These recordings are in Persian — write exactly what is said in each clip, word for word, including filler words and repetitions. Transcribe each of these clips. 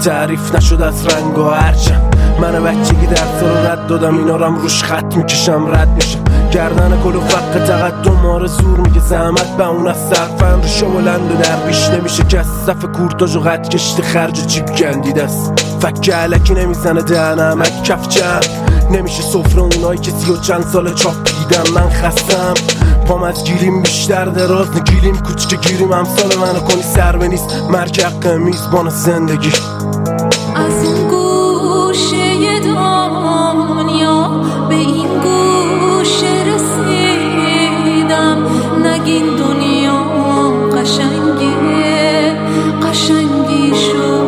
تعریف نشد از رنگ و هرچند من بچگی درس رو رد دادم، اینا رو هم روش خط میکشم رد میشم. گردن کل و فقه تقدم آره زور میگه زحمت به اون از صرفن روشا بلند و دربیش نمیشه کس صف کورتاژ و قد کشت خرج جیب گندیده است. فکه علکی نمیزنه دهنم اک کف جمع نمیشه سفره اونایی که سی و چند سال چاپ دیدم. من خستم پام از گیریم بیشتر دراز نگیریم کوچک گیریم امثال منو کنی سر به نیست مرگ حق میزبان زندگی. از اون گوشه دنیا به این گوشه رسیدم، نگین دنیا قشنگه قشنگیشو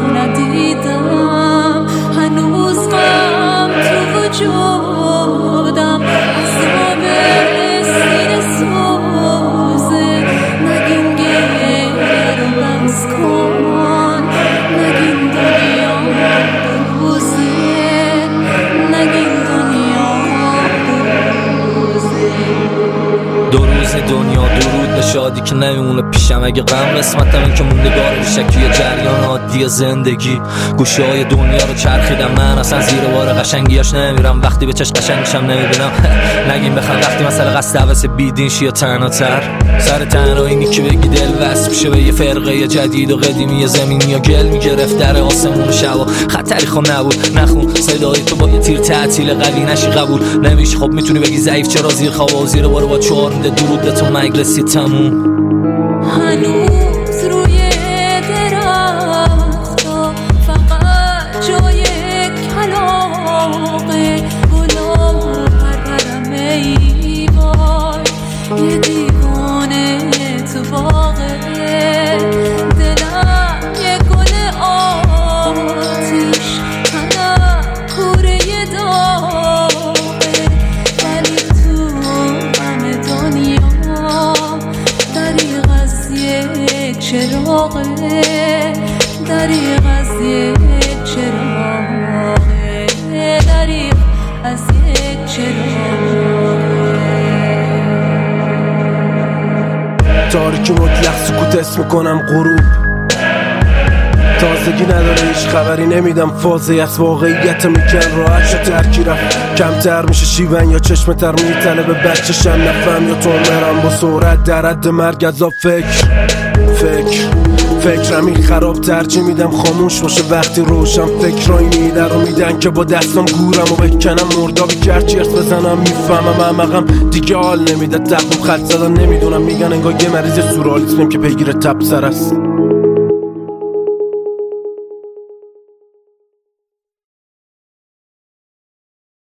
ندیدم، هنوز غم تو وجودم عذاب سینه سوزه، نگین گریه رو بس کن، نگین دنیا بروزه، نگین دنیا بروزه. دو روز دنیا درود به شادی که نمیمونه پیشم، اگه غم قسمتم این که موندگار میشه که یه جریان عادی زندگی. گوشه های دنیا رو چرخیدم من اصلا زیر بار قشنگیاش نمیرم، وقتی به چشم قشنگشم نمیبینم. نگیم بخوام وقتی مثلا قصد عوض بیدین شی یا تنها سر تنهایی اینی که بگی دل وصل میشه به یه فرقه جدید و قدیمی زمینی یا گل میگرفت در آسمون شب و خطری خب نبود نخون صدای تو با یه تیر تعطیل قوی نشی قبول نمیشه. خب میتونی بگی ضعیف چرا زیر خواب و زیر بار با چهار میده درود تو مجلسی تموم. هنوز روی درختا فقط جای کلاغه گلا پرپرمه ای وای یه دیوانه تو باغه، دلم یه گل آتیش تنم کوره داغه، ولی تو همه دنیا دریغ از یک چراغه، دریغ از یک چراغه، دریغ از یک چراغه. تاریکی مطلق سکوت اسم کنم غروب، تازگی نداره هیچ خبری نمیدم فازه از واقعیت میکن راحت شد ترکی رفت کمتر میشه شیون یا چشم تر میتنه به بچه شم نفهم یا تو مرم با سرعت در حد مرگ از فکر فکر فکرم این خراب ترجیح میدم خاموش باشه وقتی روشن فکرایی میدن رو میدن که با دستم گورم و بکنم مردابی کرد چرس بزنم میفهمم عمقم دیگه حال نمیده تقوم خط زدن نمیدونم میگن انگاه یه مریض سورالیسمیم که پیگیر تب سر است.